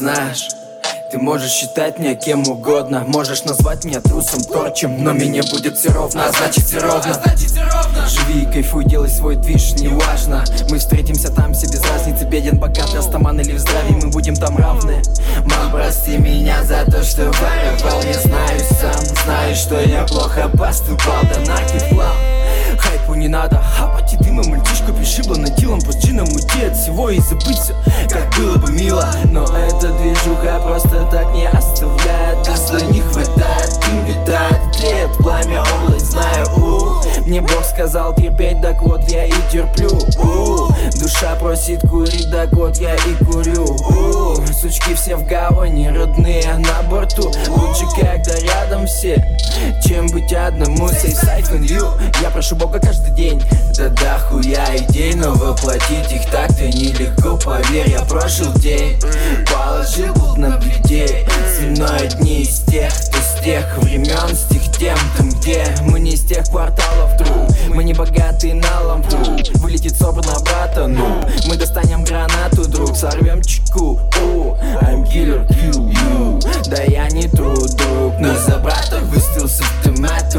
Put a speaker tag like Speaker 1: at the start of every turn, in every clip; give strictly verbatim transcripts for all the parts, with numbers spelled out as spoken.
Speaker 1: знаешь, ты можешь считать меня кем угодно, можешь назвать меня трусом, торчем, но мне будет все ровно, а значит все ровно. Живи и кайфуй, делай свой движ, неважно. Мы встретимся там, все без разницы, беден, богатый, астаман или в здравии, мы будем там равны. Мам, прости меня за то, что воровал, я знаю сам, знаю, что я плохо поступал, да нахер план. Хайпу не надо хапать и дыма, мальчишку пришибло на телом, пусть уйти от всего и забыть все, как было бы мило. Но эта движуха просто так не оставляет, газа не хватает, дым летает, тлеет пламя, область знаю, у мне Бог сказал терпеть, так вот я и терплю, у душа просит курить, так вот я и курю, у сучки все в гавани, родные на борту, лучше когда рядом все, чем быть одному, safe side with you. Я прошу Бога каждый день, да да хуя идей, но воплотить их так-то нелегко, поверь, я прожил день, положил путь на людей, свиной дни из тех, кто с тех времен, с тех тем, там где мы не из тех кварталов, друг, мы не богатые на лампу, вылетит собрано брата, ну, мы достанем гранату, друг, сорвем чеку, у, I'm killer, kill you, да я не труд, друг, но за брата выстрел с автомата,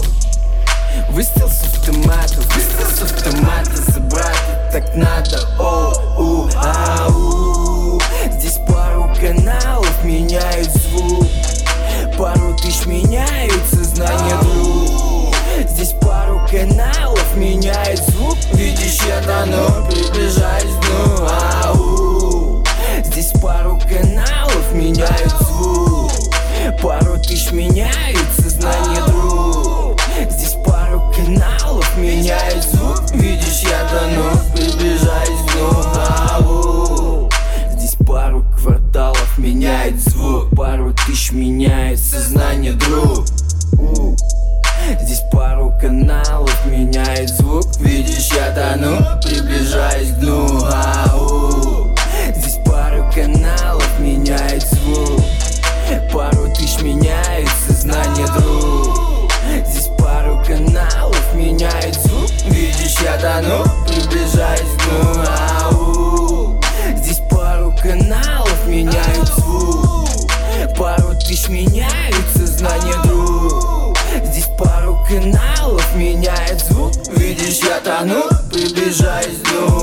Speaker 1: выстрел с автомата, выстрел с автомата, за брата так надо, о, у, ау. Здесь пару каналов меняют звук, пару тысяч меняют сознание, друг. Здесь пару каналов меняет звук, видишь, я давно приближаюсь к дну, ау. Здесь пару каналов меняют звук, пару тысяч меняют сознание, друг. Здесь пару каналов меняет звук, видишь, я давно приближаюсь к дну, ау. Здесь пару кварталов меняет звук, пару тысяч меняет сознание, друг. У. Здесь пару каналов меняет звук, видишь, я тону, приближаюсь к дну, ау. Здесь пару каналов меняет звук, пару тысяч меняет сознание, друг. Здесь пару каналов меняет звук, видишь, я тону, приближаюсь к дну, ау. Здесь пару каналов меняют звук, пару тысяч меняют сознание, друг. Здесь пару каналов меняет звук, видишь, я тону, приближаюсь к дну.